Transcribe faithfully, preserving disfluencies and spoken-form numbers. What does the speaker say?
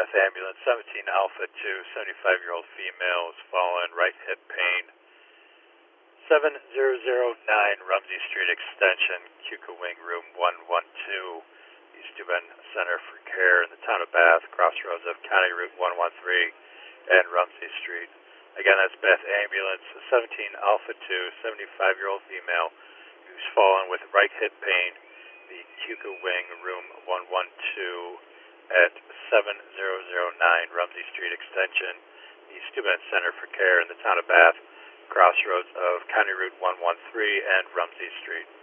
Beth Ambulance, seventeen Alpha two, seventy-five-year-old female is fallen, right hip pain. seven zero zero nine Rumsey Street Extension, Keuka Wing, room one one two, East Dubin Center for Care in the town of Bath, crossroads of County Route one one three and Rumsey Street. Again, that's Beth Ambulance, seventeen Alpha two, seventy-five-year-old female who's fallen with right hip pain, the Keuka Wing, room one one two at seven zero zero nine Rumsey Street Extension, East Dubin Center for Care in the town of Bath, crossroads of County Route one one three and Rumsey Street.